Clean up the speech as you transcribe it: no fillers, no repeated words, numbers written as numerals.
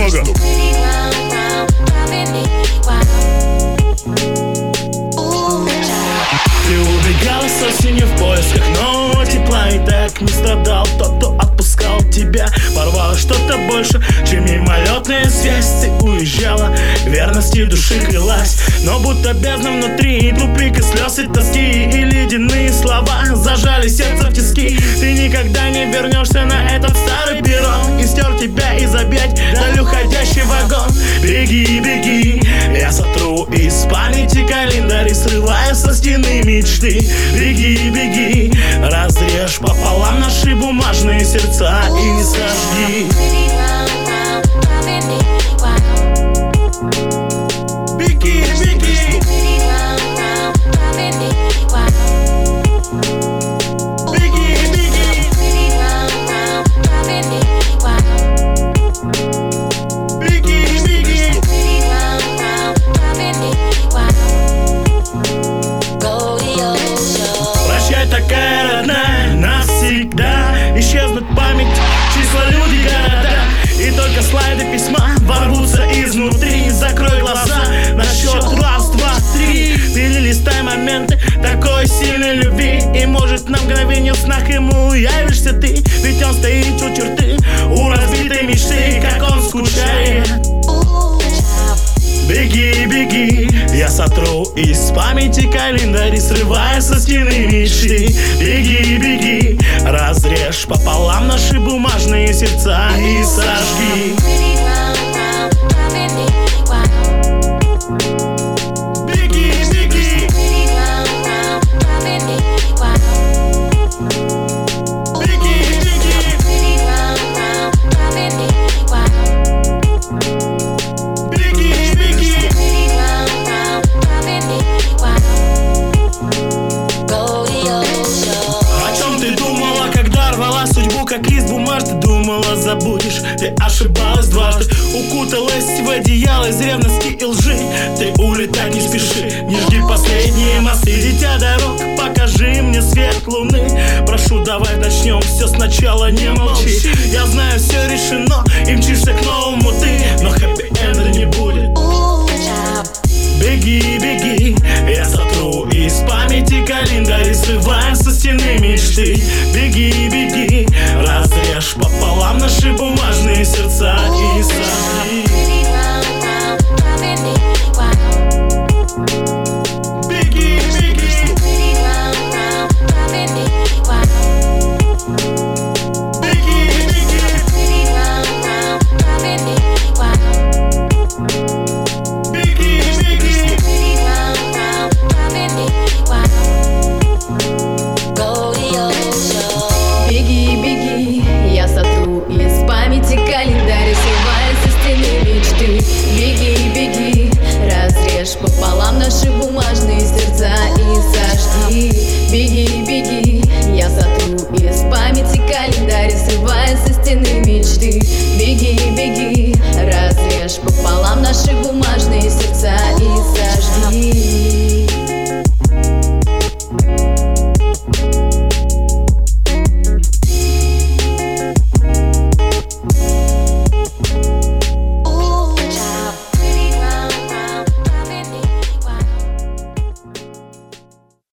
много. Ты убегала с осенью в поисках нового тепла, и так не страдал тот, кто отпускал тебя. Порвало что-то больше, чем мимолетная связь. Ты уезжала, верности души клялась, но будто бездна внутри, тупик и слез и тоски, и ледяные слова зажали сердце в тиски. Ты никогда не вернешься на этот старый перрон, и стер тебя из объять даль уходящий вагон. Беги, беги, я сотру из памяти календарь, срывая со стены мечты. Беги, беги, разрежь пополам наши бумажные сердца и не сожги. Беги, беги. Такая родная, навсегда исчезнут память, числа, люди, города, и только слайды письма ворвутся изнутри. Закрой глаза на счет раз, два, три. Перелистай моменты такой сильной любви, и может на мгновение в снах ему явишься ты. Ведь он стоит у черты, у разбитой мечты, как он скучает. Беги, беги, я сотру из памяти календарь, срывая со стены мечты. Беги, беги, разрежь пополам наши бумажные сердца и сожги. Беги, беги. Как лист бумажный, думала, забудешь. Ты ошибалась дважды, укуталась в одеяло из ревности и лжи. Ты улетать не спеши, не жди последние мосты. Дитя дорог, покажи мне свет луны. Прошу, давай начнем все сначала, не молчи. Я знаю, все решено, и мчишься к новому ты, но хэппи-энда не будет. Беги, беги, я сотру из памяти календарь, срывая со стены мечты. Беги, беги,